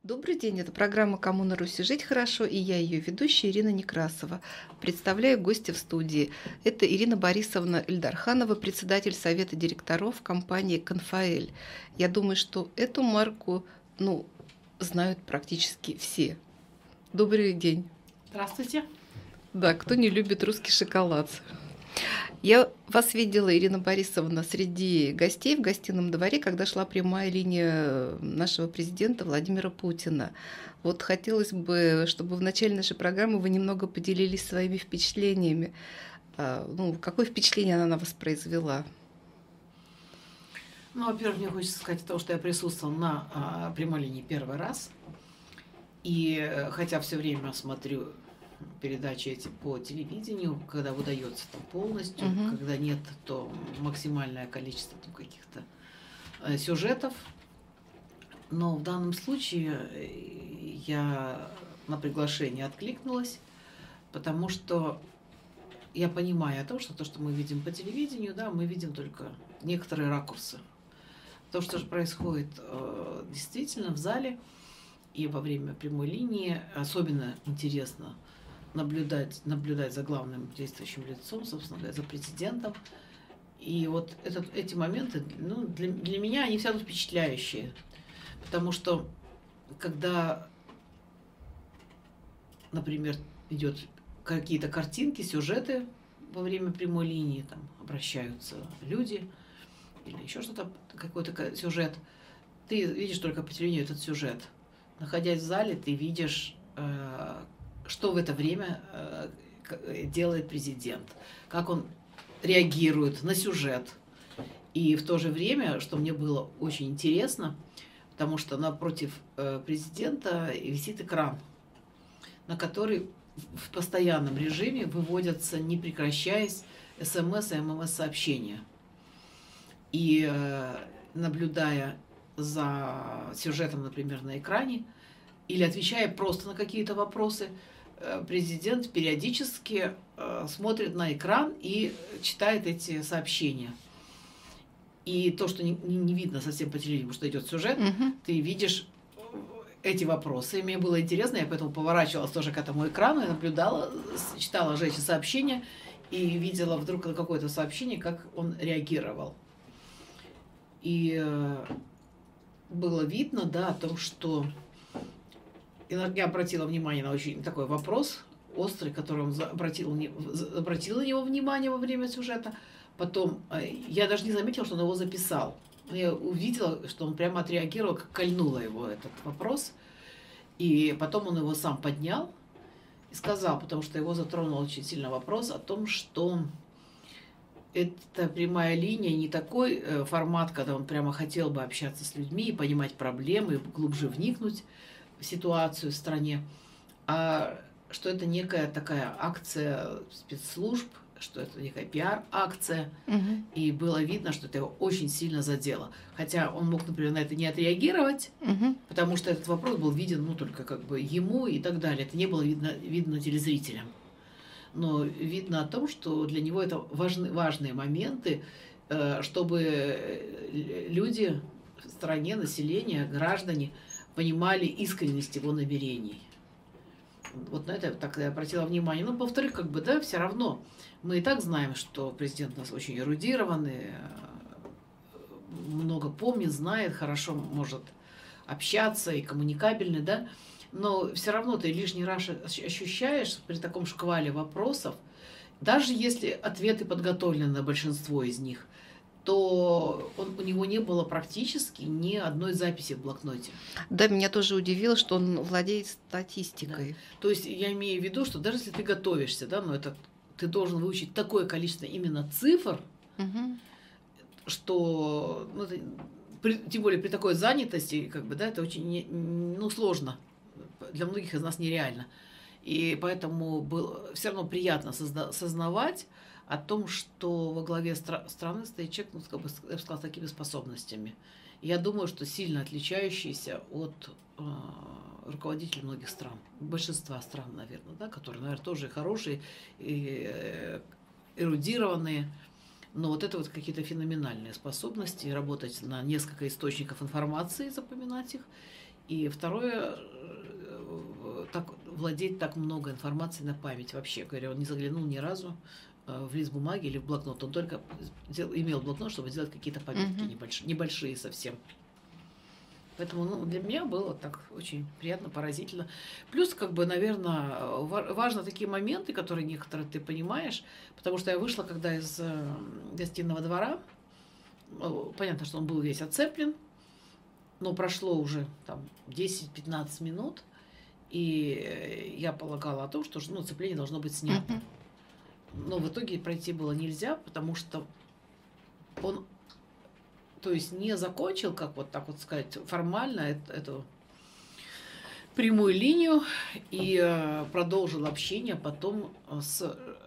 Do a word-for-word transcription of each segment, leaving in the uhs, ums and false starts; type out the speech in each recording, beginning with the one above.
Добрый день, это программа «Кому на Руси жить хорошо» и я ее ведущая Ирина Некрасова. Представляю гостя в студии. Это Ирина Борисовна Эльдарханова, председатель совета директоров компании «Конфаэль». Я думаю, что эту марку, ну, знают практически все. Добрый день. Здравствуйте. Да, кто не любит русский шоколад? Я вас видела, Ирина Борисовна, среди гостей в гостином дворе, когда шла прямая линия нашего президента Владимира Путина. Вот хотелось бы, чтобы в начале нашей программы вы немного поделились своими впечатлениями. Ну, какое впечатление она на вас произвела? Ну, во-первых, мне хочется сказать то, что я присутствовала на а, прямой линии первый раз. И хотя все время смотрю передачи эти по телевидению, когда удается там полностью, угу. Когда нет, то максимальное количество там каких-то э, сюжетов. Но в данном случае я на приглашение откликнулась, потому что я понимаю о том, что то, что мы видим по телевидению, да, мы видим только некоторые ракурсы. То, что же происходит э, действительно в зале и во время прямой линии, особенно интересно наблюдать, наблюдать за главным действующим лицом, собственно говоря, за президентом. И вот этот, эти моменты, ну, для, для меня они всегда впечатляющие. Потому что, когда, например, идет какие-то картинки, сюжеты во время прямой линии, там обращаются люди, или еще что-то, какой-то сюжет, ты видишь только по телевидению этот сюжет. Находясь в зале, ты видишь, что в это время делает президент, как он реагирует на сюжет. И в то же время, что мне было очень интересно, потому что напротив президента висит экран, на который в постоянном режиме выводятся, не прекращаясь, смс и ммс-сообщения. И наблюдая за сюжетом, например, на экране, или отвечая просто на какие-то вопросы, президент периодически смотрит на экран и читает эти сообщения. И то, что не, не видно совсем по телевидению, что идет сюжет, угу. Ты видишь эти вопросы. И мне было интересно, я поэтому поворачивалась тоже к этому экрану и наблюдала, читала же эти сообщения и видела вдруг какое-то сообщение, как он реагировал. И было видно, да, о том, что я обратила внимание на очень такой вопрос острый, который он обратил, обратил на него внимание во время сюжета. Потом я даже не заметила, что он его записал. Я увидела, что он прямо отреагировал, как кольнуло его этот вопрос. И потом он его сам поднял и сказал, потому что его затронул очень сильно вопрос о том, что эта прямая линия не такой формат, когда он прямо хотел бы общаться с людьми и понимать проблемы, и глубже вникнуть в ситуацию в стране, а что это некая такая акция спецслужб, что это некая пиар-акция, угу. И было видно, что это его очень сильно задело. Хотя он мог, например, на это не отреагировать, угу. Потому что этот вопрос был виден, ну, только как бы ему и так далее. Это не было видно, видно телезрителям. Но видно о том, что для него это важны, важные моменты, чтобы люди в стране, население, граждане понимали искренность его намерений. Вот на это я так я обратила внимание. Но, повторюсь, как бы, да, все равно мы и так знаем, что президент у нас очень эрудированный, много помнит, знает, хорошо может общаться и коммуникабельный, да. Но все равно ты лишний раз ощущаешь при таком шквале вопросов, даже если ответы подготовлены на большинство из них, то он, у него не было практически ни одной записи в блокноте. Да, меня тоже удивило, что он владеет статистикой. Да. То есть я имею в виду, что даже если ты готовишься, да, но это ты должен выучить такое количество именно цифр, угу. Что, ну, это, при, тем более при такой занятости, как бы, да, это очень не, ну, сложно. Для многих из нас нереально. И поэтому было все равно приятно созда- сознавать о том, что во главе стра- страны стоит человек, ну, как бы, я бы сказала, с такими способностями. И я думаю, что сильно отличающийся от э, руководителей многих стран, большинства стран, наверное, да, которые, наверное, тоже хорошие, и, э, эрудированные, но вот это вот какие-то феноменальные способности работать на несколько источников информации, запоминать их, И второе, так, владеть так много информации на память вообще. Говоря, он не заглянул ни разу в лист бумаги или в блокнот. Он только дел, имел блокнот, чтобы сделать какие-то пометки mm-hmm. небольшие, небольшие совсем. Поэтому ну, для меня было так очень приятно, поразительно. Плюс, как бы, наверное, важно такие моменты, которые некоторые ты понимаешь, потому что я вышла, когда из э, гостиного двора, понятно, что он был весь оцеплен, но прошло уже там десять-пятнадцать минут, и я полагала о том, что ну, оцепление должно быть снято. Mm-hmm. Но в итоге пройти было нельзя, потому что он... То есть не закончил, как вот так вот сказать, формально эту, эту прямую линию и э, продолжил общение потом с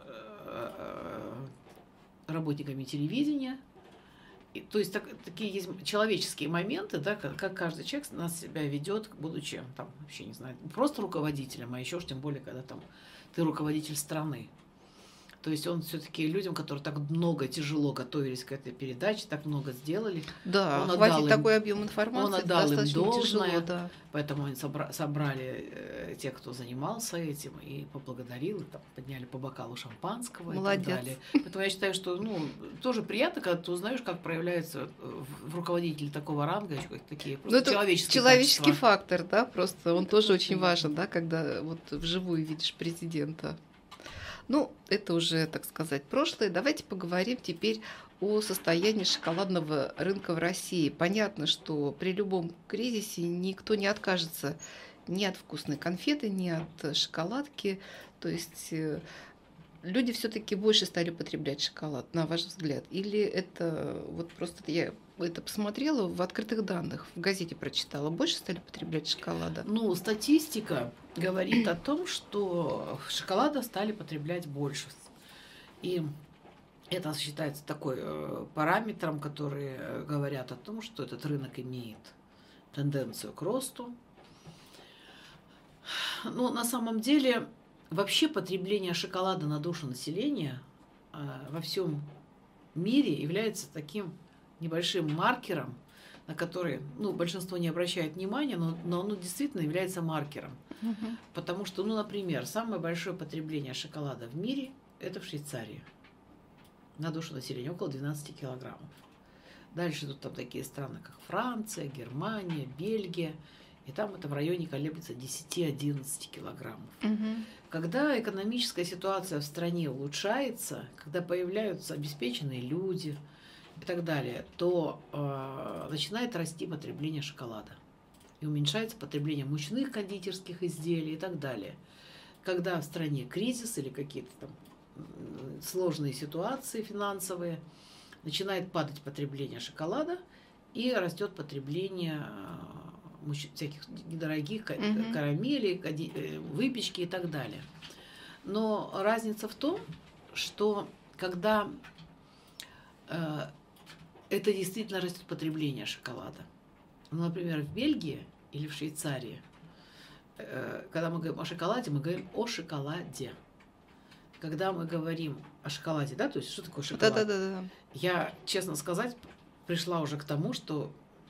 э, работниками телевидения. И, то есть так, такие есть человеческие моменты, да, как, как каждый человек на себя ведет, будучи там, вообще не знаю, просто руководителем, а еще уж тем более, когда там ты руководитель страны. То есть он все-таки людям, которые так много, тяжело готовились к этой передаче, так много сделали. Да, хватит такой объем информации. Он отдал им должное, тяжело, да. Поэтому они собра- собрали э, тех, кто занимался этим, и поблагодарил, и, там, подняли по бокалу шампанского. Молодец. И так далее. Поэтому я считаю, что ну, тоже приятно, когда ты узнаешь, как проявляются в руководителе такого ранга такие просто человеческие человеческий качества. Фактор, да, просто он тоже очень важен, да, когда вот вживую видишь президента. Ну, это уже, так сказать, прошлое. Давайте поговорим теперь о состоянии шоколадного рынка в России. Понятно, что при любом кризисе никто не откажется ни от вкусной конфеты, ни от шоколадки. То есть люди все-таки больше стали потреблять шоколад, на ваш взгляд? Или это вот просто я это посмотрела в открытых данных, в газете прочитала, больше стали потреблять шоколада? Ну, статистика говорит о том, что шоколада стали потреблять больше. И это считается такой э, параметром, который э, говорят о том, что этот рынок имеет тенденцию к росту. Но на самом деле вообще потребление шоколада на душу населения э, во всем мире является таким небольшим маркером, на который ну, большинство не обращает внимания, но, но оно действительно является маркером. Угу. Потому что, ну, например, самое большое потребление шоколада в мире – это в Швейцарии. На душу населения около двенадцать килограммов. Дальше тут там такие страны, как Франция, Германия, Бельгия. И там это в районе колеблется десять-одиннадцать килограммов. Угу. Когда экономическая ситуация в стране улучшается, когда появляются обеспеченные люди и так далее, то э, начинает расти потребление шоколада. И уменьшается потребление мучных кондитерских изделий и так далее. Когда в стране кризис или какие-то там сложные ситуации финансовые, начинает падать потребление шоколада и растет потребление всяких недорогих mm-hmm. карамелей, выпечки и так далее. Но разница в том, что когда э, это действительно растет потребление шоколада, ну, например, в Бельгии или в Швейцарии, э, когда мы говорим о шоколаде, мы говорим о шоколаде. Когда мы говорим о шоколаде, да, то есть что такое шоколад? Да, да, да, да. Я, честно сказать, пришла уже к тому, что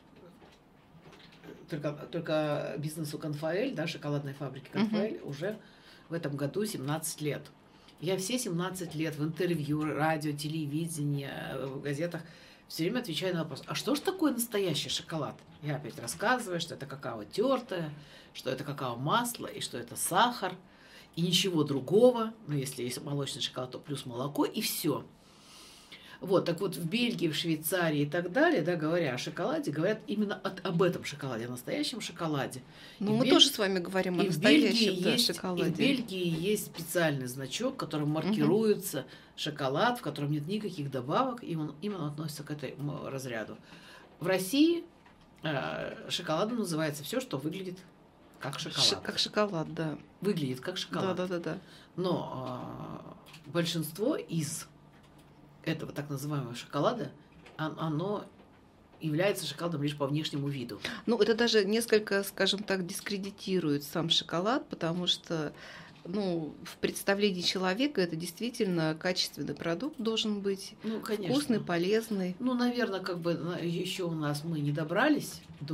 только, только бизнесу Конфаэль, да, шоколадной фабрики Конфаэль, uh-huh. уже в этом году семнадцать лет. Я все семнадцать лет в интервью, радио, телевидении, в газетах все время отвечаю на вопрос, а что же такое настоящий шоколад? Я опять рассказываю, что это какао тертое, что это какао-масло и что это сахар. И ничего другого, ну, если есть молочный шоколад, то плюс молоко, и все. Вот, так вот, в Бельгии, в Швейцарии и так далее, да, говоря о шоколаде, говорят именно от, об этом шоколаде, о настоящем шоколаде. Ну, мы Бель... тоже с вами говорим о настоящем да, есть, шоколаде. И в Бельгии есть специальный значок, которым маркируется угу. шоколад, в котором нет никаких добавок, и он именно относится к этому разряду. В России э, шоколадом называется все, что выглядит как шоколад. Ш- как шоколад, да. Выглядит как шоколад. Да, да, да, да. Но э, большинство из этого так называемого шоколада, оно является шоколадом лишь по внешнему виду. Ну, это даже несколько, скажем так, дискредитирует сам шоколад, потому что ну, в представлении человека это действительно качественный продукт должен быть, ну, конечно. Вкусный, полезный. Ну, наверное, как бы еще у нас мы не добрались до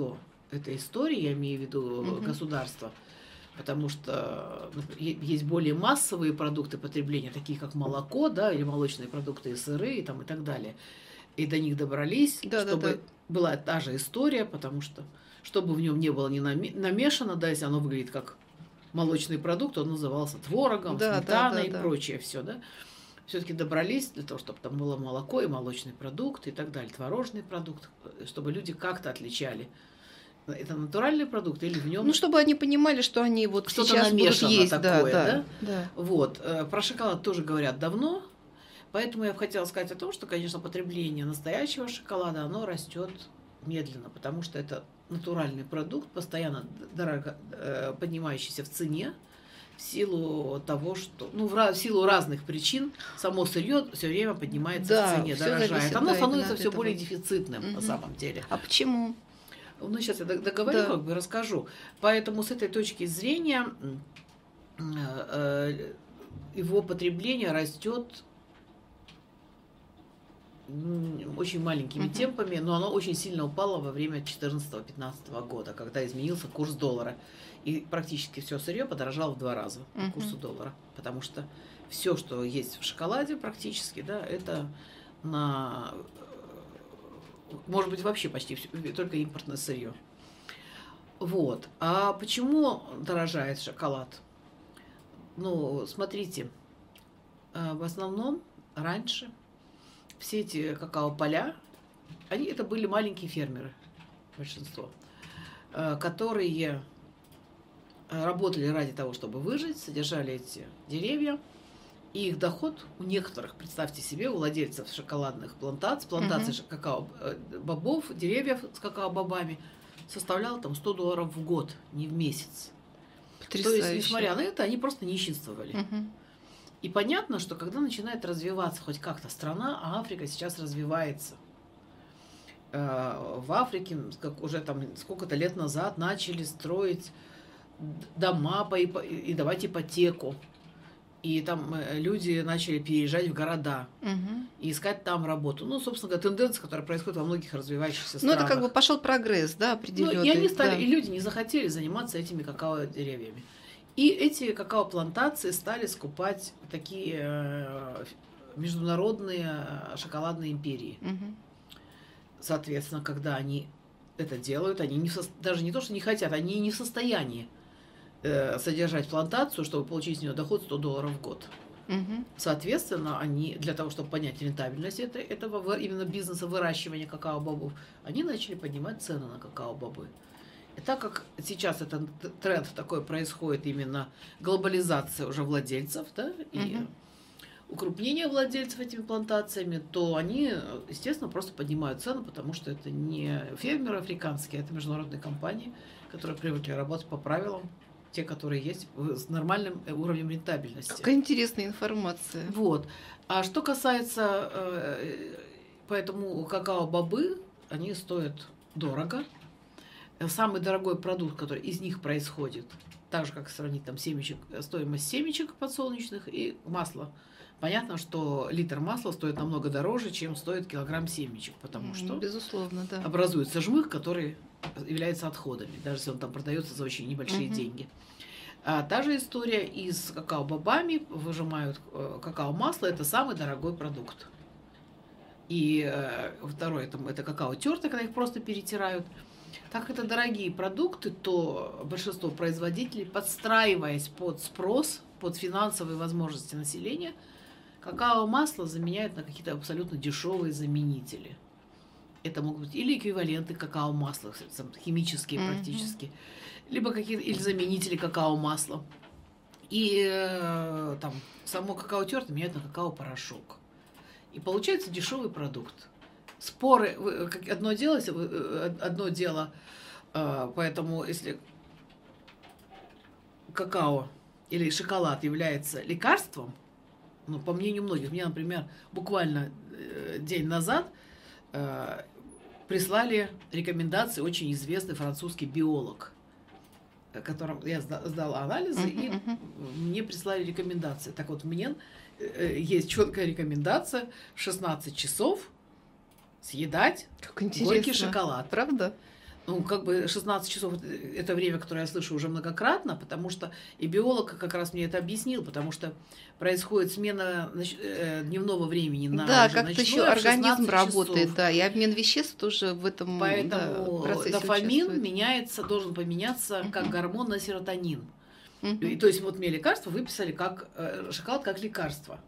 этой истории, я имею в виду Мгм. государство, потому что например, есть более массовые продукты потребления, такие как молоко, да, или молочные продукты, и сыры, и, там, и так далее. И до них добрались, Да, да, чтобы да. была та же история, потому что, чтобы в нем не было не наме- намешано, да, если оно выглядит как молочный продукт, он назывался творогом, Да, да, сметаной да, и да. прочее все, да. Все-таки добрались для того, чтобы там было молоко и молочный продукт и так далее, творожный продукт, чтобы люди как-то отличали, это натуральный продукт или в нем Ну, чтобы они понимали, что они вот что-то сейчас будут намешано есть. Да, такое, да, да? да. Вот. э, Про шоколад тоже говорят давно, поэтому я бы хотела сказать о том, что, конечно, потребление настоящего шоколада, оно растет медленно, потому что это натуральный продукт, постоянно дорого э, поднимающийся в цене, в силу того, что, ну, в, ra- в силу разных причин само сырье все время поднимается Да, в цене, всё дорожает. зависит, Оно да, становится именно от все этого. более дефицитным на Мгм. самом деле. А почему? Ну, сейчас я д- договорю, Да. как бы расскажу. Поэтому с этой точки зрения м, э, э, его потребление растет м, очень маленькими Мгм. темпами, но оно очень сильно упало во время четырнадцатого-пятнадцатого года, когда изменился курс доллара. И практически все сырье подорожало в два раза по Мгм. курсу доллара. Потому что все, что есть в шоколаде практически, да, это на э, может быть, вообще почти всё, только импортное сырье. Вот. А почему дорожает шоколад? Ну, смотрите, э, в основном раньше все эти какао-поля, они это были маленькие фермеры, большинство, э, которые э, работали ради того, чтобы выжить, содержали эти деревья. И их доход у некоторых, представьте себе, у владельцев шоколадных плантаций, плантаций Мгм. какао-бобов, деревьев с какао-бобами, составлял там сто долларов в год, не в месяц. То есть, Потрясающе. несмотря на это, они просто нищенствовали. Мгм. И понятно, что когда начинает развиваться хоть как-то страна, а Африка сейчас развивается. Э, В Африке как уже там сколько-то лет назад начали строить д- дома по ипо- и давать ипотеку. И там э, люди начали переезжать в города Мгм. и искать там работу. Ну, собственно говоря, тенденция, которая происходит во многих развивающихся Ну, странах. это как бы пошел прогресс, да, Ну, определенный. и они стали, Да. и люди не захотели заниматься этими какао-деревьями. И эти какао-плантации стали скупать такие э, международные э, шоколадные империи. Мгм. Соответственно, когда они это делают, они не в сос- даже не то, что не хотят, они не в состоянии э, содержать плантацию, чтобы получить с нее доход сто долларов в год. Мгм. Соответственно, они для того, чтобы понять рентабельность это- этого вы- именно бизнеса выращивания какао-бобов, они начали поднимать цены на какао-бобы. И так как сейчас этот т- тренд такой происходит, именно глобализация уже владельцев, да, и Мгм. укрупнение владельцев этими плантациями, то они, естественно, просто поднимают цену, потому что это не фермеры африканские, это международные компании, которые привыкли работать по правилам, те, которые есть с нормальным уровнем рентабельности. Какая интересная информация. Вот. А что касается, э, поэтому какао-бобы, они стоят дорого. Самый дорогой продукт, который из них происходит, так же, как сравнить там семечек, стоимость семечек подсолнечных и масло. Понятно, что литр масла стоит намного дороже, чем стоит килограмм семечек, потому М, что Безусловно, да. образуется жмых, который является отходами, даже если он там продается за очень небольшие Мгм. деньги. А та же история и с какао-бобами. Выжимают э, какао-масло, это самый дорогой продукт. И э, второй, это, это какао-терты, когда их просто перетирают. Так как это дорогие продукты, то большинство производителей, подстраиваясь под спрос, под финансовые возможности населения, какао-масло заменяют на какие-то абсолютно дешевые заменители. Это могут быть или эквиваленты какао-масла, сам- химические Мгм. практически, либо какие-то или заменители какао-масла. И э, там само какао-терт меняют на какао-порошок. И получается дешевый продукт. Споры, вы- как одно дело, если вы, э, одно дело, э, поэтому если какао или шоколад является лекарством, ну, по мнению многих, мне, например, буквально э, день назад э, прислали рекомендации очень известный французский биолог, э, которым я сда- сдала анализы, Мгм, и мгм. мне прислали рекомендации. Так вот, мне э, есть четкая рекомендация в шестнадцать часов съедать Как интересно. горький шоколад. Правда? Ну, как бы шестнадцать часов – это время, которое я слышу уже многократно, потому что и биолог как раз мне это объяснил, потому что происходит смена дневного времени на Да, уже как-то еще ночное в организм шестнадцать работает, часов. да, и обмен веществ тоже в этом, да, Поэтому процессе дофамин участвует. меняется, должен поменяться как гормон на серотонин. Мгм. И, то есть вот мне лекарство выписали как э, шоколад как лекарство.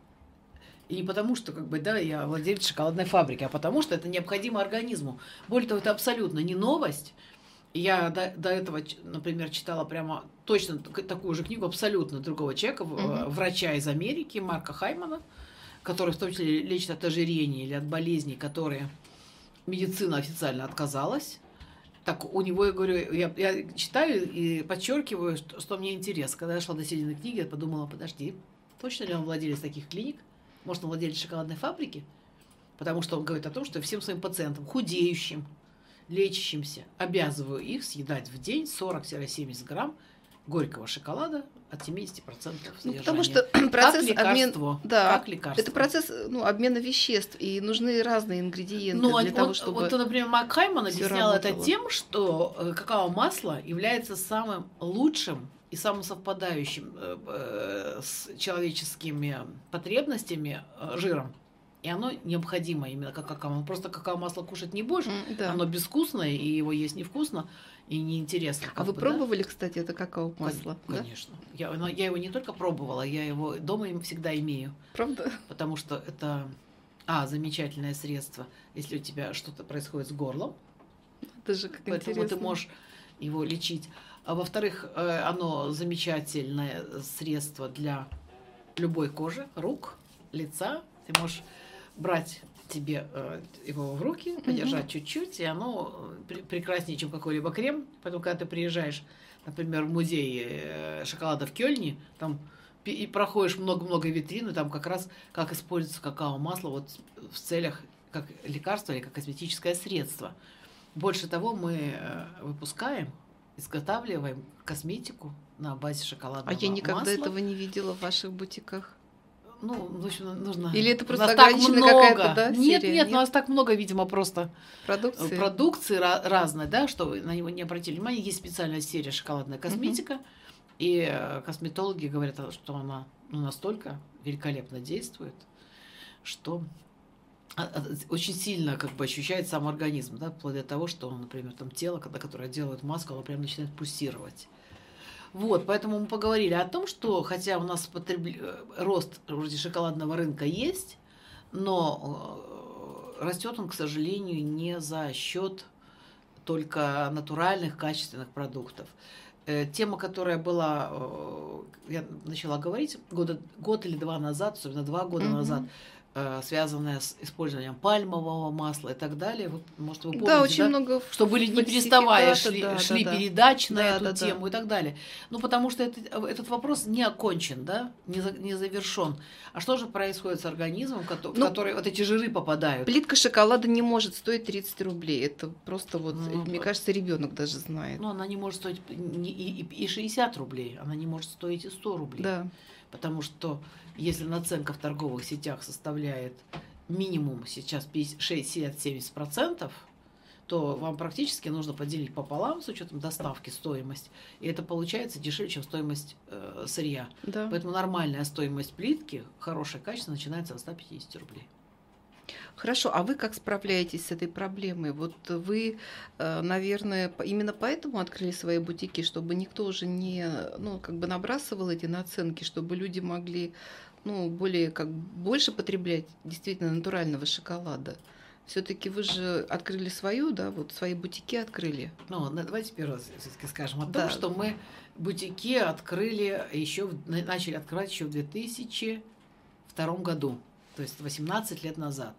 И не потому, что как бы, да, я владелец шоколадной фабрики, а потому что это необходимо организму. Более того, это абсолютно не новость. Я до, до этого, ч- например, читала прямо точно так- такую же книгу абсолютно другого человека, в- Мгм. врача из Америки, Марка Хаймана, который в том числе лечит от ожирения или от болезней, которые медицина официально отказалась. Так у него, я говорю, я, я читаю и подчеркиваю, что, что мне интересно. Когда я шла до середины книги, я подумала, подожди, точно ли он владелец таких клиник? Может, он владелец шоколадной фабрики? Потому что он говорит о том, что всем своим пациентам, худеющим, лечащимся, обязываю их съедать в день сорок-семьдесят грамм горького шоколада от семьдесят процентов Ну, содержания. потому что Как процесс лекарство. обмен, да, Как лекарство. это процесс, ну, обмена веществ, и нужны разные ингредиенты Ну, для он- того, он- чтобы вот, например, Марк Хайман всё объяснял это работало. тем, что э, какао-масло является самым лучшим и самым совпадающим э, э, с человеческими потребностями э, жиром. И оно необходимо именно как какао. Просто какао-масло кушать не будешь, М, да. оно безвкусное, и его есть невкусно и неинтересно. А как вы бы, да. пробовали, кстати, это какао-масло? Кон- Да? Конечно. Я, но я его не только пробовала, я его дома им всегда имею. Правда? Потому что это, а, замечательное средство, если у тебя что-то происходит с горлом, Это же как поэтому интересно. ты можешь его лечить. А во-вторых, э, оно замечательное средство для любой кожи, рук, лица. Ты можешь брать тебе э, его в руки, подержать чуть-чуть, и оно э, пр- прекраснее, чем какой-либо крем. Поэтому, когда ты приезжаешь, например, в музей э, шоколада в Кёльне, там пи- и проходишь много-много витрин, и там как раз как используется какао-масло вот в целях как лекарство или как косметическое средство. Больше того, мы э, выпускаем, изготавливаем косметику на базе А шоколадного я никогда масла. этого не видела в ваших бутиках. Ну, в общем, нужно... Или это У просто нас так ограниченная много. какая-то, да, Нет, серия? нет, Нет? у нас так много, видимо, просто Продукции? продукции ra- разной, да, что вы на него не обратили внимание. Есть специальная серия шоколадная косметика, и э, косметологи говорят, что она ну, настолько великолепно действует, что а- а- очень сильно как бы ощущает сам организм, да, вплоть до того, что, например, там тело, когда которое делает маску, оно прям начинает пульсировать. Вот, поэтому мы поговорили о том, что хотя у нас потреб- э, рост вроде шоколадного рынка есть, но э, растет он, к сожалению, не за счет только натуральных, качественных продуктов. Э, Тема, которая была, э, я начала говорить года, год или два назад, особенно два года Мгм. назад, э, связанная с использованием пальмового масла и так далее. Вы, может, вы помните, Да, очень да? много Что были не переставая, фальсификатов, шли, да, шли да, да. передачи на Да, эту да, да. тему и так далее. Ну, потому что это, этот вопрос не окончен, да, не, за- не завершен. А что же происходит с организмом, кото- в Ну, который вот эти жиры попадают? Плитка шоколада не может стоить тридцать рублей. Это просто вот, Ну, мне по- кажется, ребенок даже знает. Ну, она не может стоить не- и, и- и шестьдесят рублей, она не может стоить и сто рублей. Да. Потому что если наценка в торговых сетях составляет минимум сейчас шестьдесят-семьдесят процентов, то вам практически нужно поделить пополам с учетом доставки стоимость. И это получается дешевле, чем стоимость э, сырья. Да. Поэтому нормальная стоимость плитки, хорошее качество, начинается от ста пятидесяти рублей. Хорошо, а вы как справляетесь с этой проблемой? Вот вы, э, наверное, по- именно поэтому открыли свои бутики, чтобы никто уже не, ну, как бы набрасывал эти наценки, чтобы люди могли, ну, более, как больше потреблять действительно натурального шоколада. Все-таки вы же открыли свою, да, вот свои бутики открыли. Ну, на- давайте первый раз все-таки скажем о том, Да. что мы бутики открыли еще, в- на- начали открывать еще в две тысячи втором году, то есть восемнадцать лет назад.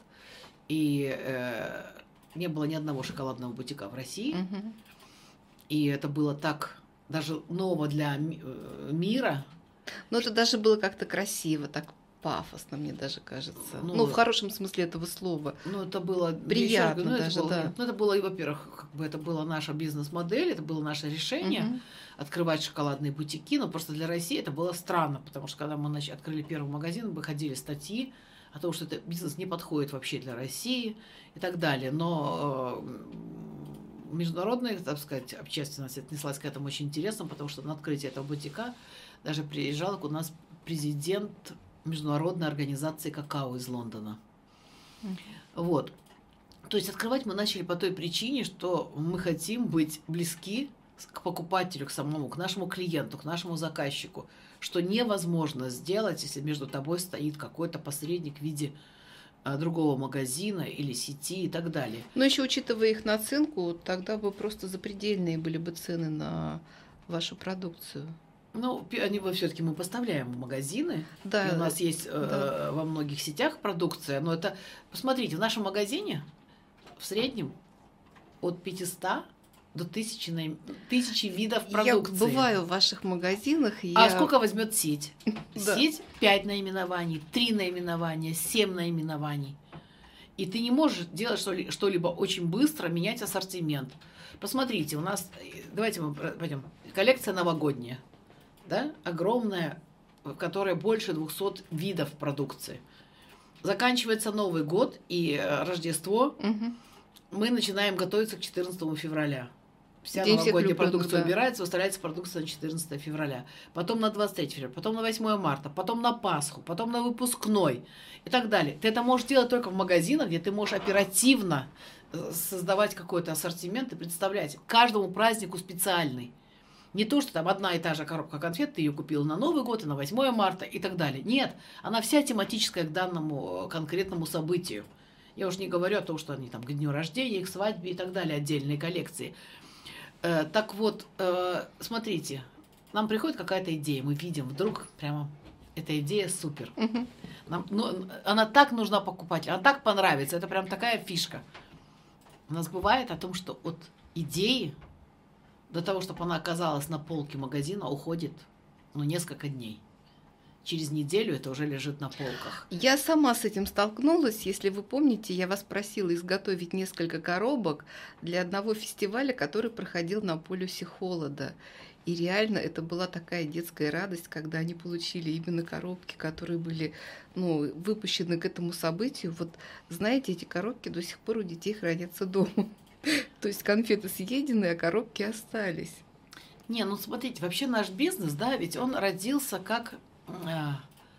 И э, не было ни одного шоколадного бутика в России. Мгм. И это было так даже ново для ми- э, мира. Но это даже было как-то красиво, так пафосно, мне даже кажется. Ну, Ну, в хорошем смысле этого слова. Ну, это было Приятно ну, это даже, было- да. Ну, это было, и, во-первых, как бы это была наша бизнес-модель, это было наше решение Мгм. открывать шоколадные бутики, но просто для России это было странно, потому что когда мы нач- открыли первый магазин, выходили статьи о том, что этот бизнес не подходит вообще для России и так далее. Но э, международная, так сказать, общественность отнеслась к этому очень интересно, потому что на открытие этого бутика даже приезжал у нас президент Международной организации какао из Лондона. Mm-hmm. Вот. То есть открывать мы начали по той причине, что мы хотим быть близки к покупателю, к самому, к нашему клиенту, к нашему заказчику, что невозможно сделать, если между тобой стоит какой-то посредник в виде а, другого магазина или сети и так далее. Но еще учитывая их наценку, тогда бы просто запредельные были бы цены на вашу продукцию. Ну, они бы все-таки мы поставляем в магазины. Да. И у нас есть да. э, во многих сетях продукция, но это, посмотрите, в нашем магазине в среднем от пятисот до тысячи, тысячи видов продукции. Я бываю в ваших магазинах. И а я... сколько возьмет сеть? Да. Сеть пять наименований, три наименования, семь наименований. И ты не можешь делать что-либо очень быстро, менять ассортимент. Посмотрите, у нас, давайте мы пойдем, коллекция новогодняя, да, огромная, в которой больше двухсот видов продукции. Заканчивается Новый год и Рождество. Угу. Мы начинаем готовиться к четырнадцатому февраля. Вся День новогодняя продукция да. убирается, выставляется продукция на четырнадцатое февраля. Потом на двадцать третье февраля, потом на восьмое марта, потом на Пасху, потом на выпускной и так далее. Ты это можешь делать только в магазинах, где ты можешь оперативно создавать какой-то ассортимент и представлять каждому празднику специальный. Не то, что там одна и та же коробка конфет, ты ее купил на Новый год, и на восьмое марта и так далее. Нет, она вся тематическая к данному конкретному событию. Я уж не говорю о том, что они там к дню рождения, к свадьбе и так далее, отдельные коллекции. Э, так вот, э, смотрите, нам приходит какая-то идея, мы видим вдруг прямо, эта идея супер. Угу. Нам, ну, она так нужна покупателю, она так понравится, это прям такая фишка. У нас бывает о том, что от идеи до того, чтобы она оказалась на полке магазина, уходит ну, несколько дней. Через неделю это уже лежит на полках. Я сама с этим столкнулась. Если вы помните, я вас просила изготовить несколько коробок для одного фестиваля, который проходил на полюсе холода. И реально это была такая детская радость, когда они получили именно коробки, которые были ну, выпущены к этому событию. Вот знаете, эти коробки до сих пор у детей хранятся дома. То есть конфеты съедены, а коробки остались. Не, ну смотрите, вообще наш бизнес, да, ведь он родился как а,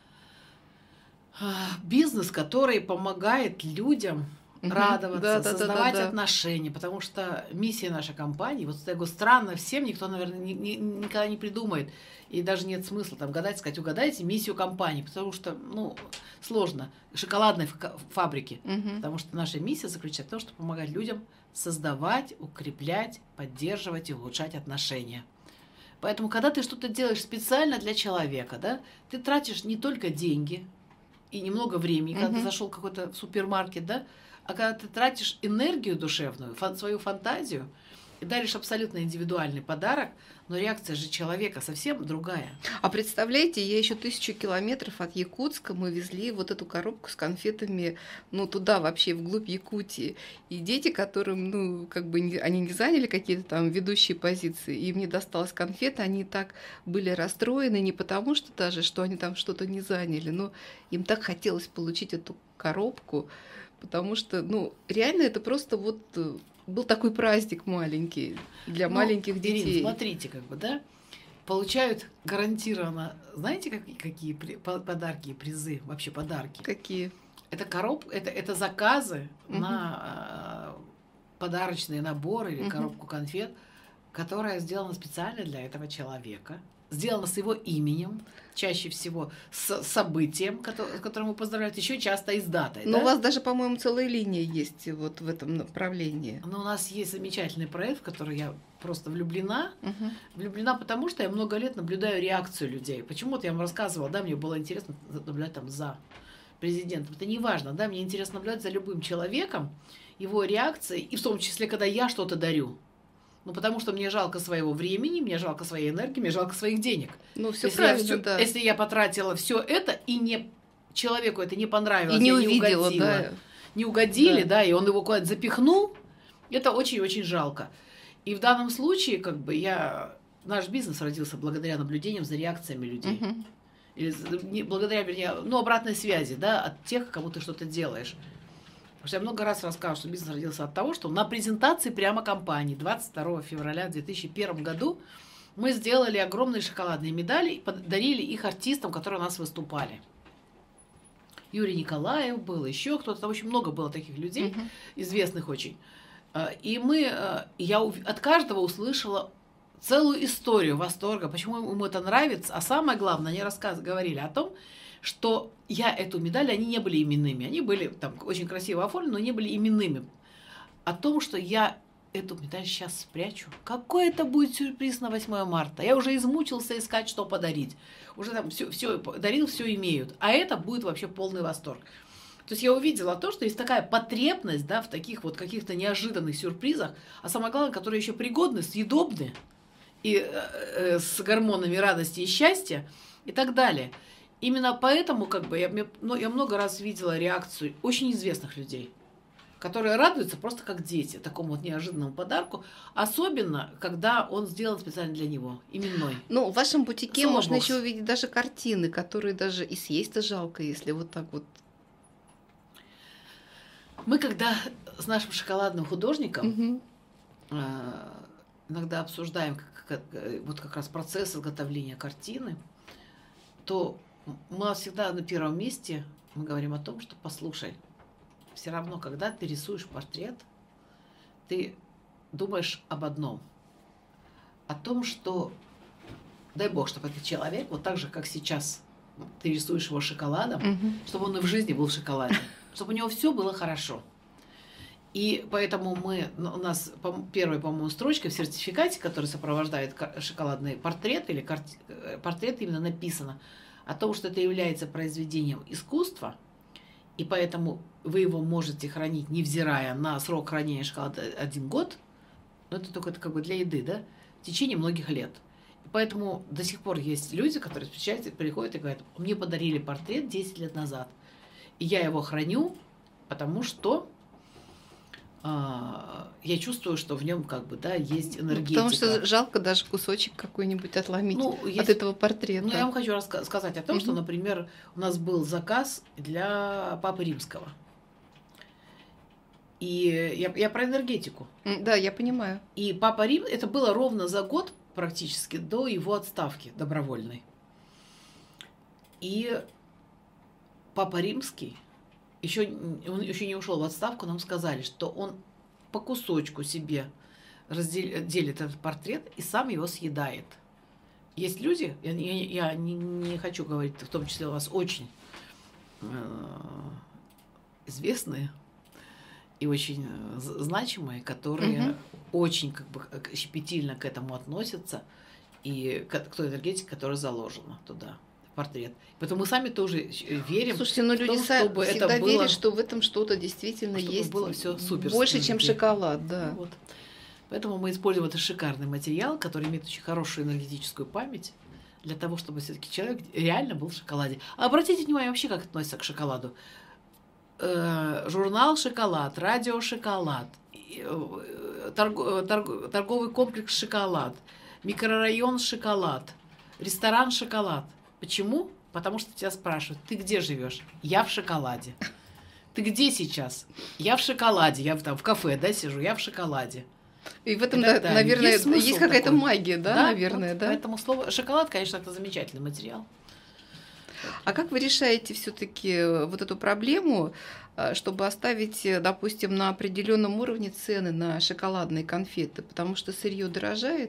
а, бизнес, который помогает людям угу. радоваться, да, да, создавать да, да, да. отношения, потому что миссия нашей компании, вот это странно всем, никто, наверное, ни, ни, никогда не придумает, и даже нет смысла там гадать, сказать, угадайте миссию компании, потому что, ну, сложно, шоколадной фабрики, угу. потому что наша миссия заключается в том, чтобы помогать людям создавать, укреплять, поддерживать и улучшать отношения. Поэтому, когда ты что-то делаешь специально для человека, да, ты тратишь не только деньги и немного времени, когда mm-hmm. ты зашел в какой-то супермаркет, да, а когда ты тратишь энергию душевную, фан, свою фантазию и даришь абсолютно индивидуальный подарок, но реакция же человека совсем другая. А представляете, я еще тысячу километров от Якутска мы везли вот эту коробку с конфетами, ну, туда вообще, вглубь Якутии. И дети, которым, ну, как бы, не, они не заняли какие-то там ведущие позиции, им не досталось конфеты, они так были расстроены, не потому что даже, что они там что-то не заняли, но им так хотелось получить эту коробку, потому что, ну, реально это просто вот... Был такой праздник маленький для ну, маленьких детей. Ирина, смотрите, как бы, да, получают гарантированно, знаете, какие, какие подарки и призы, вообще подарки? Какие? Это коробка, это, это заказы угу. на э, подарочные наборы или угу. коробку конфет, которая сделана специально для этого человека, сделана с его именем, чаще всего с событием, которое, которое мы поздравляем, еще часто и с датой. Но да? у вас даже, по-моему, целая линия есть вот в этом направлении. Но у нас есть замечательный проект, в который я просто влюблена. Угу. Влюблена, потому что я много лет наблюдаю реакцию людей. Почему-то я вам рассказывала, да, мне было интересно наблюдать там за президентом. Это не важно, да, мне интересно наблюдать за любым человеком, его реакцией, и в том числе, когда я что-то дарю. Ну, потому что мне жалко своего времени, мне жалко своей энергии, мне жалко своих денег. Ну, все если правильно, я всё, да. Если я потратила все это, и не, человеку это не понравилось, и не я увидела, не угодила, да. не угодили, да. да, и он его куда-то запихнул, это очень-очень жалко. И в данном случае, как бы, я... Наш бизнес родился благодаря наблюдениям за реакциями людей. Угу. Или благодаря, вернее, ну, обратной связи, да, от тех, кому ты что-то делаешь. Потому что я много раз рассказывала, что бизнес родился от того, что на презентации прямо компании двадцать второго февраля две тысячи первого году мы сделали огромные шоколадные медали и подарили их артистам, которые у нас выступали. Юрий Николаев был, еще кто-то, там очень много было таких людей, uh-huh. известных очень. И мы, я от каждого услышала целую историю восторга, почему ему это нравится. А самое главное, они рассказ говорили о том, что я эту медаль, они не были именными, они были там очень красиво оформлены, но не были именными. О том, что я эту медаль сейчас спрячу. Какой это будет сюрприз на восьмое марта? Я уже измучился искать, что подарить. Уже там все, все дарил, все имеют. А это будет вообще полный восторг. То есть я увидела то, что есть такая потребность, да, в таких вот каких-то неожиданных сюрпризах, а самое главное, которые еще пригодны, съедобны, и э, э, с гормонами радости и счастья, и так далее. Именно поэтому как бы, я, ну, я много раз видела реакцию очень известных людей, которые радуются просто как дети такому вот неожиданному подарку, особенно, когда он сделан специально для него, именной. Ну, в вашем бутике Соло можно бокс. еще увидеть даже картины, которые даже и съесть-то жалко, если вот так вот. Мы когда с нашим шоколадным художником Угу. э, иногда обсуждаем как, как, вот как раз процесс изготовления картины, то у нас всегда на первом месте мы говорим о том, что послушай, все равно, когда ты рисуешь портрет, ты думаешь об одном. О том, что, дай бог, чтобы этот человек, вот так же, как сейчас ты рисуешь его шоколадом, Угу. чтобы он и в жизни был в шоколаде, чтобы у него все было хорошо. И поэтому мы, у нас первая, по-моему, строчка в сертификате, который сопровождает шоколадный портрет, или портрет именно написано о том, что это является произведением искусства, и поэтому вы его можете хранить, невзирая на срок хранения шоколада один год, но это только это как бы для еды, да, в течение многих лет. И поэтому до сих пор есть люди, которые встречаются, приходят и говорят, мне подарили портрет десять лет назад, и я его храню, потому что а, я чувствую, что в нем как бы, да, есть энергетика. Потому что жалко даже кусочек какой-нибудь отломить ну, есть, от этого портрета. Ну, я вам хочу раска- сказать о том, Угу. что, например, у нас был заказ для Папы Римского. И я, я про энергетику. Да, я понимаю. И Папа Рим, это было ровно за год практически до его отставки добровольной. И Папа Римский, еще, он еще не ушел в отставку, нам сказали, что он по кусочку себе разделит, делит этот портрет и сам его съедает. Есть люди, я, я, я не, не хочу говорить, в том числе у вас очень э, известные и очень значимые, которые угу. очень как бы щепетильно к этому относятся, и к, к той энергетике, которая заложена туда, в портрет. Поэтому мы сами тоже верим. Слушайте, ну люди том, чтобы всегда это верят, было, что в этом что-то действительно чтобы есть. Было все супер больше, чем шоколад, да. Вот. Поэтому мы используем этот шикарный материал, который имеет очень хорошую энергетическую память, для того, чтобы все-таки человек реально был в шоколаде. А обратите внимание вообще, как относятся к шоколаду. Э, журнал «Шоколад», радио «Шоколад», торг, торг, торговый комплекс «Шоколад», микрорайон «Шоколад», ресторан «Шоколад». Почему? Потому что тебя спрашивают, ты где живешь? Я в шоколаде. Ты где сейчас? Я в шоколаде. Я там в кафе, да, сижу, я в шоколаде. И в этом, да, наверное, есть, есть какая-то такой. магия, да, да наверное, вот, да? Поэтому слово шоколад, конечно, это замечательный материал. А как вы решаете все-таки вот эту проблему, чтобы оставить, допустим, на определенном уровне цены на шоколадные конфеты? Потому что сырье дорожает.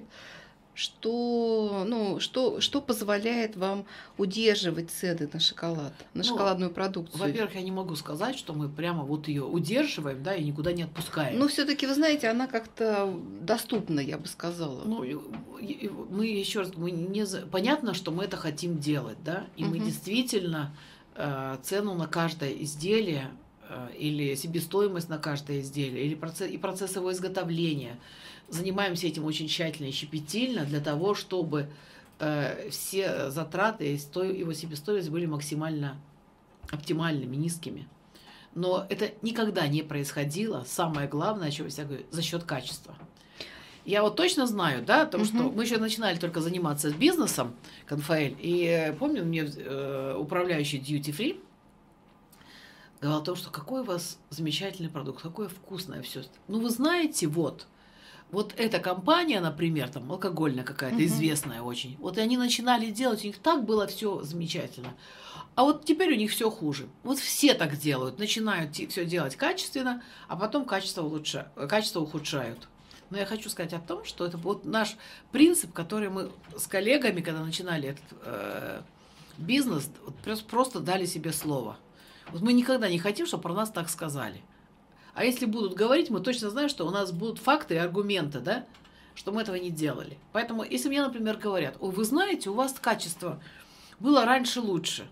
Что, ну, что, что позволяет вам удерживать цены на шоколад, на ну, шоколадную продукцию? Во-первых, я не могу сказать, что мы прямо вот ее удерживаем, да, и никуда не отпускаем. Но все-таки, вы знаете, она как-то доступна, я бы сказала. Ну, мы еще раз, мы не, понятно, что мы это хотим делать, да, и угу. мы действительно э, цену на каждое изделие э, или себестоимость на каждое изделие, или процесс, и процесс его изготовления. Занимаемся этим очень тщательно и щепетильно для того, чтобы э, все затраты и сто... его себестоимость были максимально оптимальными, низкими. Но это никогда не происходило, самое главное, о чем я всегда говорю, за счет качества. Я вот точно знаю, да, потому uh-huh. что мы еще начинали только заниматься бизнесом, Конфаэль, и помню, мне э, управляющий Duty Free говорил о том, что какой у вас замечательный продукт, какое вкусное все. Ну, вы знаете, вот, вот эта компания, например, там, алкогольная какая-то, Мгм. известная очень, вот и они начинали делать, у них так было все замечательно. А вот теперь у них все хуже. Вот все так делают, начинают все делать качественно, а потом качество, улучша... качество ухудшают. Но я хочу сказать о том, что это вот наш принцип, который мы с коллегами, когда начинали этот э, бизнес, вот просто, просто дали себе слово. Вот мы никогда не хотим, чтобы про нас так сказали. А если будут говорить, мы точно знаем, что у нас будут факты и аргументы, да, что мы этого не делали. Поэтому, если мне, например, говорят, ой, вы знаете, у вас качество было раньше лучше.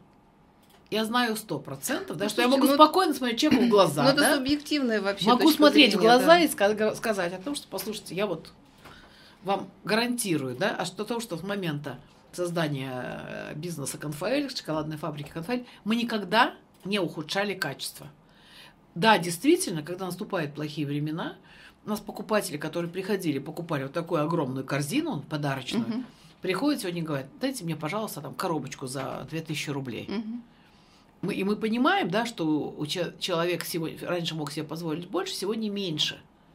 Я знаю сто процентов, да, Ну, что я слушайте, могу ну, спокойно смотреть человеку в глаза. Ну, это да? субъективная вообще Могу точка смотреть в зрения, глаза да. и ска- сказать о том, что, послушайте, я вот вам гарантирую, да, а что то, что с момента создания э, бизнеса Конфаэль, шоколадной фабрики Конфаэль, мы никогда не ухудшали качество. Да, действительно, когда наступают плохие времена, у нас покупатели, которые приходили, покупали вот такую огромную корзину подарочную, Мгм. приходят сегодня и говорят, дайте мне, пожалуйста, там коробочку за две тысячи рублей. Мгм. Мы, и мы понимаем, да, что у че- человек сегодня, раньше мог себе позволить больше, сегодня меньше.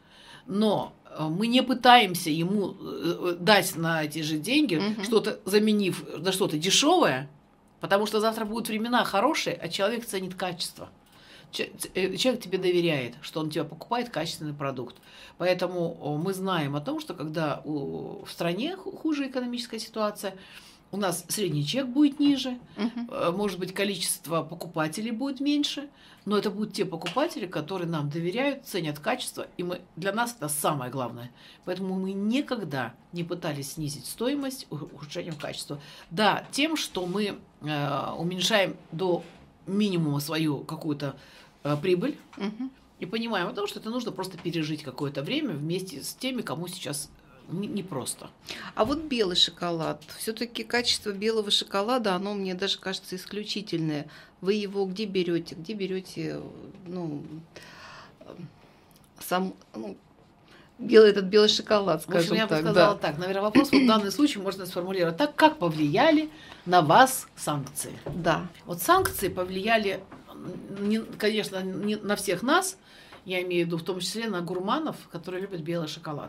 Но э, мы не пытаемся ему э, дать на эти же деньги, Мгм. что-то заменив на что-то дешевое, потому что завтра будут времена хорошие, а человек ценит качество. Че- э, Человек тебе доверяет, что он тебя покупает качественный продукт. Поэтому о, мы знаем о том, что когда у- в стране ху- хуже экономическая ситуация, у нас средний чек будет ниже, Мгм. э, может быть, количество покупателей будет меньше, но это будут те покупатели, которые нам доверяют, ценят качество, и мы, для нас это самое главное. Поэтому мы никогда не пытались снизить стоимость у- ухудшением качества. Да, тем, что мы э, уменьшаем до минимума свою какую-то э, прибыль Мгм. и понимаем о том, что это нужно просто пережить какое-то время вместе с теми, кому сейчас не- непросто. А вот белый шоколад. Все-таки качество белого шоколада, оно мне даже кажется исключительное. Вы его где берете? Где берете, ну, э, сам, ну, белый этот белый шоколад, В общем, скажем я бы так, сказала да. так. Наверное, вопрос вот в данном случае можно сформулировать так, как повлияли на вас санкции. Да. Вот санкции повлияли, м, не- конечно, не на всех нас, я имею в виду в том числе на гурманов, которые любят белый шоколад.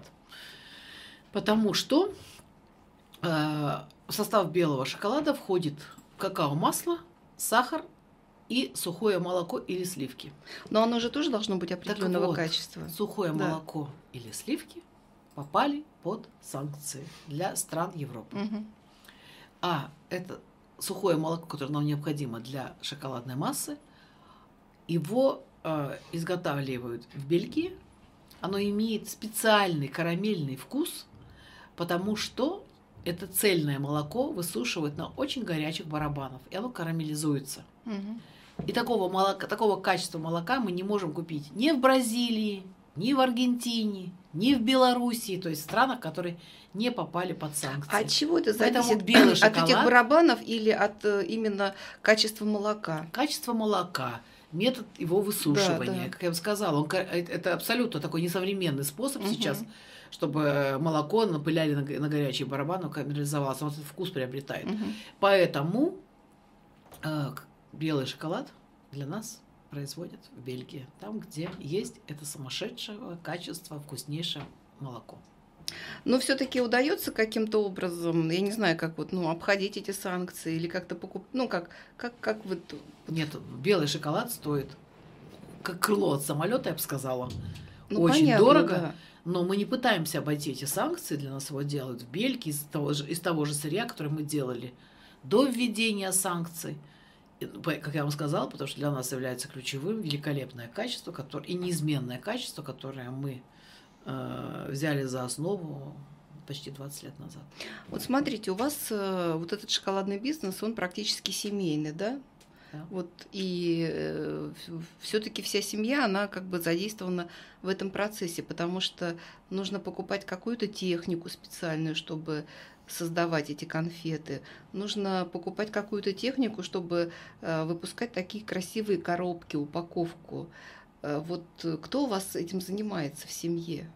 Потому что э, в состав белого шоколада входит какао-масло, сахар и сухое молоко или сливки. Но оно же тоже должно быть определенного вот, качества. Сухое Да. молоко или сливки попали под санкции для стран Европы. Мгм. А это сухое молоко, которое нам необходимо для шоколадной массы, его э, изготавливают в Бельгии. Оно имеет специальный карамельный вкус, потому что это цельное молоко высушивают на очень горячих барабанах, и оно карамелизуется. Мгм. И такого, молока, такого качества молока мы не можем купить ни в Бразилии, ни в Аргентине, ни в Белоруссии, то есть в странах, которые не попали под санкции. А от чего это Поэтому зависит? белый От этих шоколад- барабанов или от э, именно качества молока? Качество молока, метод его высушивания, Да, да. как я бы сказала, он, ка- э, это абсолютно такой несовременный способ Мгм. сейчас, чтобы молоко напыляли на, г- на горячие барабаны, карамелизовалось, он этот вкус приобретает. Мгм. Поэтому э, к- белый шоколад для нас производят в Бельгии, там, где есть это сумасшедшего качества, вкуснейшее молоко. Но все-таки удается каким-то образом, я не знаю, как вот, ну, обходить эти санкции или как-то покупать, ну, как, как, как вы... т- Нет, белый шоколад стоит как крыло от самолета, я бы сказала. Ну, Очень понятно, дорого. да. Но мы не пытаемся обойти эти санкции, для нас его делают в Бельгии из того же, из того же сырья, которое мы делали до введения санкций. И, ну, по- Как я вам сказала, потому что для нас является ключевым великолепное качество которое, и неизменное качество, которое мы э, взяли за основу почти двадцать лет назад. Вот смотрите, у вас э, вот этот шоколадный бизнес, он практически семейный, да? Да. Вот, и все-таки вся семья, она как бы задействована в этом процессе, потому что нужно покупать какую-то технику специальную, чтобы создавать эти конфеты. Нужно покупать какую-то технику, чтобы э, выпускать такие красивые коробки, упаковку. Э, вот э, кто у вас этим занимается в семье?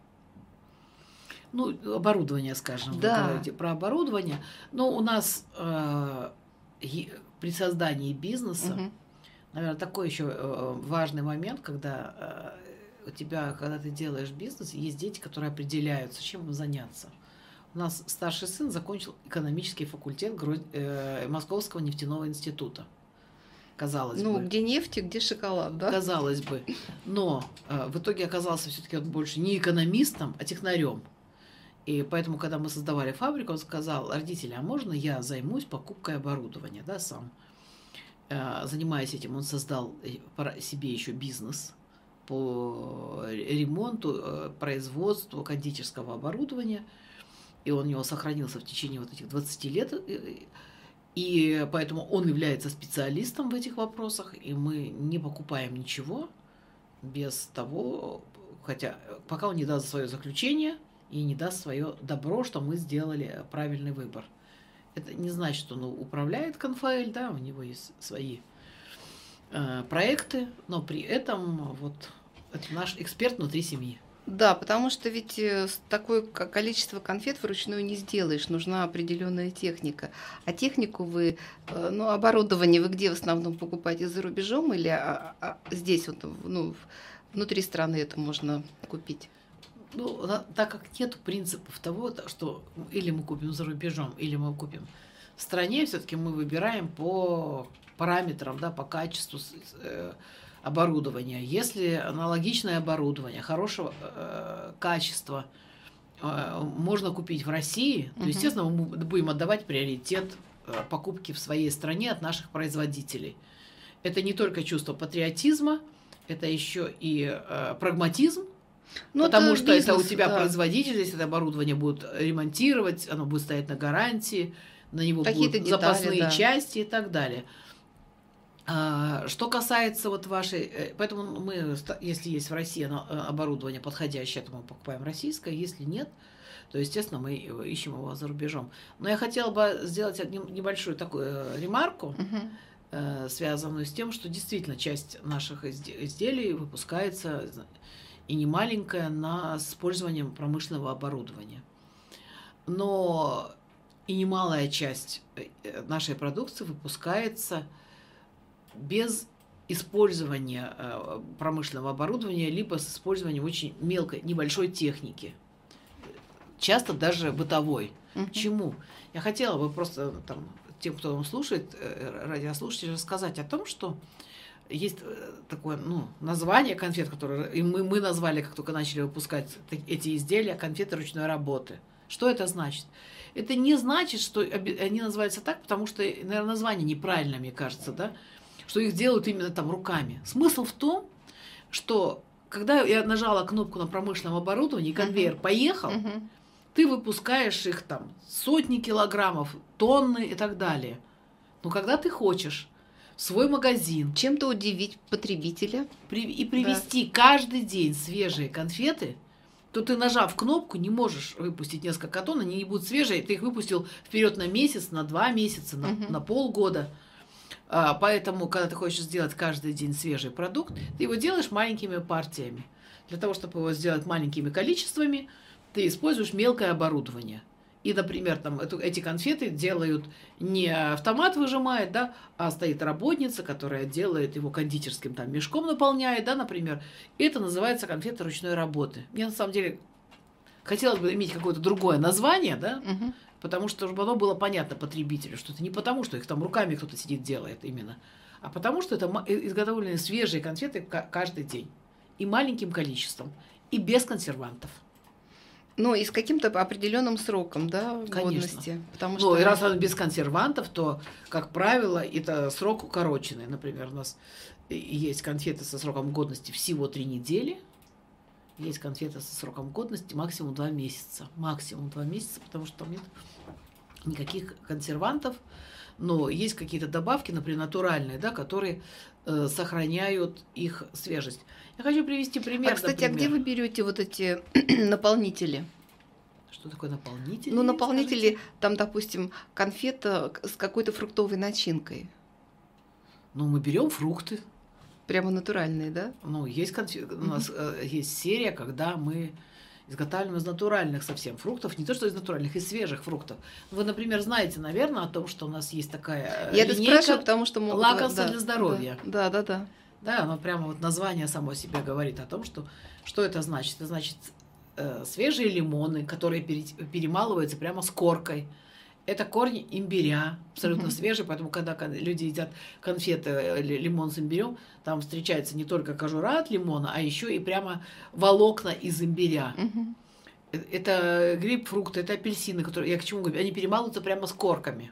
Ну, оборудование, скажем, Да. вы говорите про оборудование. Но у нас э, е- при создании бизнеса Мгм. Наверное, такой еще важный момент, когда у тебя, когда ты делаешь бизнес, есть дети, которые определяются, чем им заняться. У нас старший сын закончил экономический факультет Московского нефтяного института. Казалось ну, бы. где нефть, где шоколад, да? Казалось бы. Но э, в итоге оказался все-таки он больше не экономистом, а технарем. И поэтому, когда мы создавали фабрику, он сказал: родители, а можно я займусь покупкой оборудования, да, сам? Э, занимаясь этим, он создал себе еще бизнес по ремонту, э, производству кондитерского оборудования. И он у него сохранился в течение вот этих двадцати лет. И поэтому он является специалистом в этих вопросах, и мы не покупаем ничего без того, хотя пока он не даст свое заключение и не даст свое добро, что мы сделали правильный выбор. Это не значит, что он управляет Конфаэль, да, у него есть свои э, проекты, но при этом вот это наш эксперт внутри семьи. Да, потому что ведь такое количество конфет вручную не сделаешь, нужна определенная техника. А технику вы, ну, оборудование вы где в основном покупаете, за рубежом или а, а, здесь вот, ну, внутри страны это можно купить? Ну, так как нет принципов того, что или мы купим за рубежом, или мы купим в стране, все-таки мы выбираем по параметрам, да, по качеству оборудования. Если аналогичное оборудование хорошего э, качества э, можно купить в России, то, естественно, мы будем отдавать приоритет э, покупки в своей стране от наших производителей. Это не только чувство патриотизма, это еще и э, прагматизм, ну, потому это что бизнес, это у тебя да. производитель, если это оборудование будут ремонтировать, оно будет стоять на гарантии, на него Какие-то будут детали, запасные да. части и так далее. Что касается вот вашей... Поэтому мы, если есть в России оборудование подходящее, то мы покупаем российское. Если нет, то, естественно, мы ищем его за рубежом. Но я хотела бы сделать небольшую такую ремарку, uh-huh. связанную с тем, что действительно часть наших изделий выпускается, и не маленькая, на с использованием промышленного оборудования. Но и немалая часть нашей продукции выпускается без использования э, промышленного оборудования, либо с использованием очень мелкой, небольшой техники. Часто даже бытовой. Uh-huh. Чему? Я хотела бы просто там, тем, кто вам слушает, э, радиослушателям, рассказать о том, что есть такое ну, название конфет, которое и мы, мы назвали, как только начали выпускать эти изделия, конфеты ручной работы. Что это значит? Это не значит, что они называются так, потому что, наверное, название неправильно, мне кажется, да? Что их делают именно там руками. Смысл в том, что когда я нажала кнопку на промышленном оборудовании, конвейер uh-huh. поехал, uh-huh. ты выпускаешь их там сотни килограммов, тонны и так далее. Но когда ты хочешь в свой магазин чем-то удивить потребителя при, и привезти да. каждый день свежие конфеты, то ты, нажав кнопку, не можешь выпустить несколько тонн, они не будут свежие, ты их выпустил вперед на месяц, на два месяца, на, uh-huh. на полгода. А, поэтому, когда ты хочешь сделать каждый день свежий продукт, ты его делаешь маленькими партиями. Для того, чтобы его сделать маленькими количествами, ты используешь мелкое оборудование. И, например, там, эту, эти конфеты делают не автомат выжимает, да, а стоит работница, которая делает его кондитерским там, мешком наполняет, да, например. И это называется конфеты ручной работы. Мне на самом деле хотелось бы иметь какое-то другое название, да, угу. потому что чтобы оно было понятно потребителю, что это не потому, что их там руками кто-то сидит делает именно, а потому что это изготовленные свежие конфеты каждый день. И маленьким количеством, и без консервантов. Ну, и с каким-то определенным сроком, да, Конечно. Годности. Потому ну, что... и раз он без консервантов, то, как правило, это срок укороченный. Например, у нас есть конфеты со сроком годности всего три недели. Есть конфеты со сроком годности максимум два месяца. Максимум два месяца, потому что там нет никаких консервантов. Но есть какие-то добавки, например, натуральные, да, которые э, сохраняют их свежесть. Я хочу привести пример. А, кстати, например. А где вы берете вот эти наполнители? Что такое наполнители? Ну, наполнители, скажите? Там, допустим, конфета с какой-то фруктовой начинкой. Ну, мы берем фрукты. Прямо натуральные, да? Ну, есть конфет, у нас mm-hmm. есть серия, когда мы изготавливаем из натуральных совсем фруктов, не то что из натуральных, из свежих фруктов. Вы, например, знаете, наверное, о том, что у нас есть такая Я это линейка спрашиваю, потому что могут... лакомства да, для здоровья. Да, да, да. Да, оно прямо вот название само себе говорит о том, что, что это значит. Это значит э, свежие лимоны, которые пере, перемалываются прямо с коркой. Это корни имбиря, абсолютно Мгм. свежие, поэтому когда кон- люди едят конфеты э, ли- лимон с имбирем, там встречается не только кожура от лимона, а еще и прямо волокна из имбиря. Мгм. Э, Это грейпфрукты, это апельсины, которые, я к чему говорю, они перемалываются прямо с корками.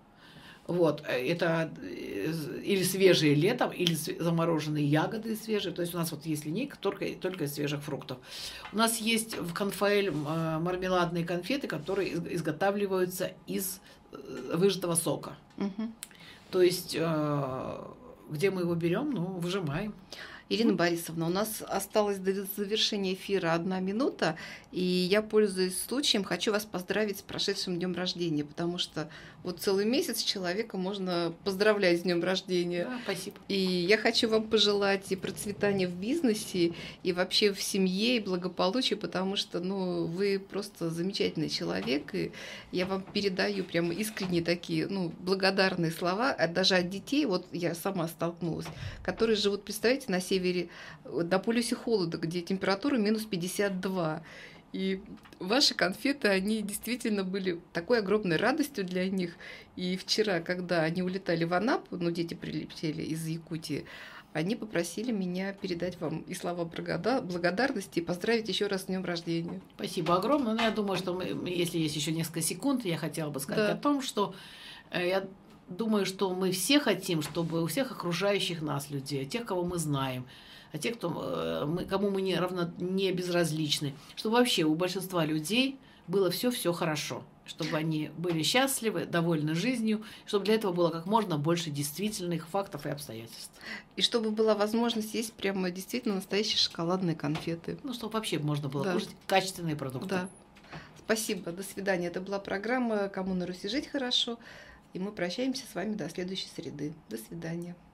Вот, э, это э, или свежие летом, или св- замороженные ягоды свежие. То есть у нас вот есть линейка только, только из свежих фруктов. У нас есть в Конфаэль э, мармеладные конфеты, которые из- изготавливаются из э, выжатого сока. Мгм. То есть, э, где мы его берем, ну, выжимаем. Ирина Борисовна, у нас осталось до завершения эфира одна минута, и я, пользуясь случаем, хочу вас поздравить с прошедшим днем рождения, потому что вот целый месяц человека можно поздравлять с днем рождения. Да, спасибо. И я хочу вам пожелать и процветания в бизнесе, и вообще в семье, и благополучия, потому что, ну, вы просто замечательный человек, и я вам передаю прямо искренние такие, ну, благодарные слова, а даже от детей, вот я сама столкнулась, которые живут, представляете, на севере, на полюсе холода, где температура минус пятьдесят два. И ваши конфеты, они действительно были такой огромной радостью для них. И вчера, когда они улетали в Анапу, ну, дети прилетели из Якутии, они попросили меня передать вам и слова благода- благодарности, и поздравить еще раз с днем рождения. Спасибо огромное. Но я думаю, что мы, если есть еще несколько секунд, я хотела бы сказать Да. о том, что э, я думаю, что мы все хотим, чтобы у всех окружающих нас людей, тех, кого мы знаем, а тех, кто, э, мы, кому мы не, равно, не безразличны, чтобы вообще у большинства людей было все-все хорошо, чтобы они были счастливы, довольны жизнью, чтобы для этого было как можно больше действительных фактов и обстоятельств. И чтобы была возможность есть прямо действительно настоящие шоколадные конфеты. Ну, чтобы вообще можно было Да. кушать качественные продукты. Да. Спасибо. До свидания. Это была программа «Кому на Руси жить хорошо». И мы прощаемся с вами до следующей среды. До свидания.